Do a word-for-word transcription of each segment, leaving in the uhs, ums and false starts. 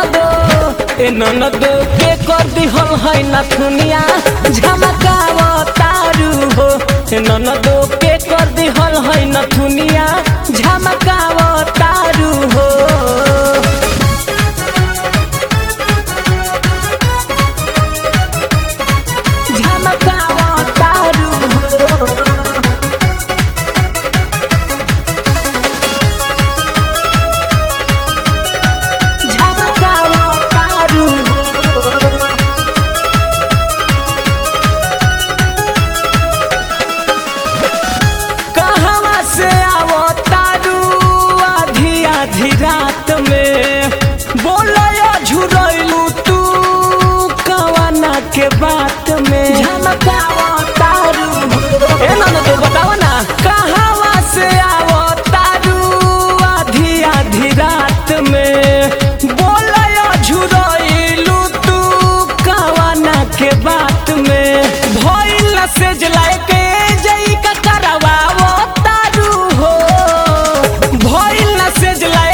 ननदो ए ननदो के कर दिहल है नथुनिया झमकाव तारू हो ए ननदो के कर दिहल है नथुनिया झमकाव तारू हो रात में बोला झुरैलू तू कवाना के बात में झमकावा तारू ए ननदो बतावा ना कहवा से आवो तारू आधी आधी रात में बोला झुरैलू तू कवाना के बात में भइल से जलाए के जई का करवावो तारू हो भइल से जलाए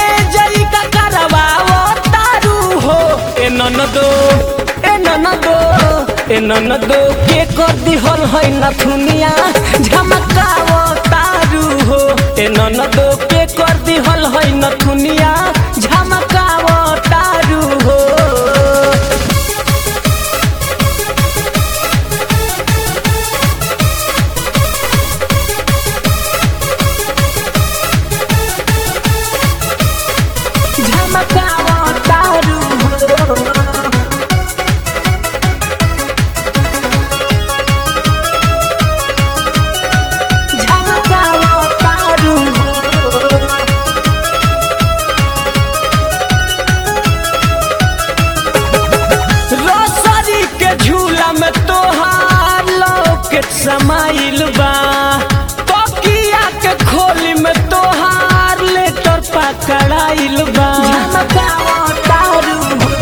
ए ननदो ए ननदो ए ननदो के कर दिहल है नथुनिया झमकाव तारू हो ए ननदो के कर दिहल है नथुनिया झमकाव तारू हो झमकाव तारू समाइल बा तकिया के खोली में तोहार लेटर पकड़ाइल बा झमकावा तारू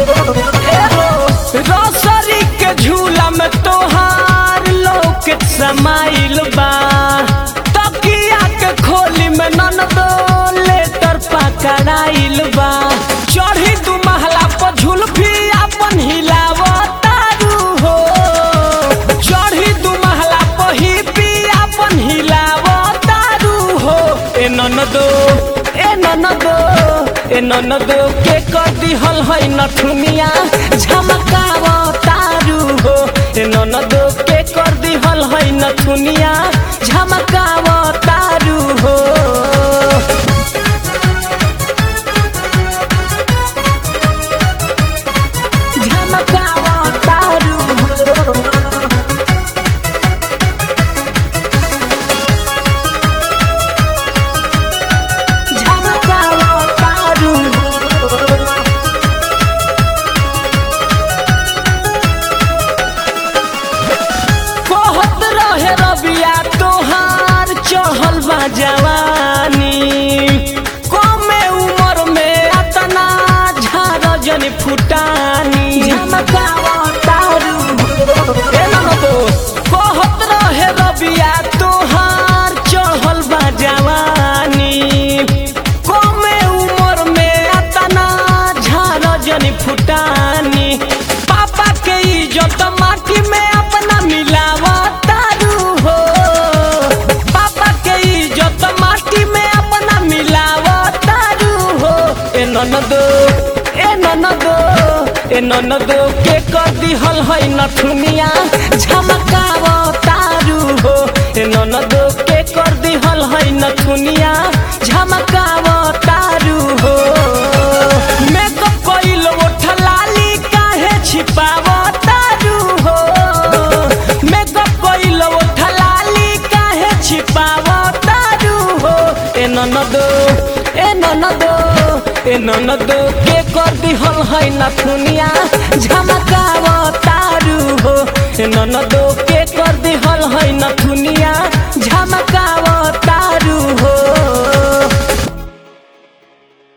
रोसरी के झूला में तोहार लोके समाइल बा तकिया के खोली में ननदो लेटर पकड़ाइल बा चढ़ी दू महला पर झुलफी अपन हिलावा तारू हो चढ़ी दू महला ए ननदो ए ननदो ए ननदो के कर दिहल है नथुनिया झमकाव तारू हो ए ननदो के कर दिहल है नथुनिया झमकाव तारू हो झमकाव तारू हो जवानी कमे उम्र में अतना झार जन फुटानी झमकावा तारू ए ननदो कहत रहे रबिया तोहार चढ़ल बा जवानी कमे उम्र में अतना झार जन फुटानी पापा के इज्जत माटी में अपना मिलावा तारू हो ए ननदो ए ननदो ए ननदो के कर दिहल है नथुनिया झमकाव तारू हो ए ननदो के कर दिहल है नथुनिया झमकाव तारू हो मेकअप कइल ओठलाली काहे छिपाव तारू हो मेकअप कइल ओठलाली काहे छिपाव तारू हो ए ननदो ए ननदो ए ननदो के कर दिहल है नथुनिया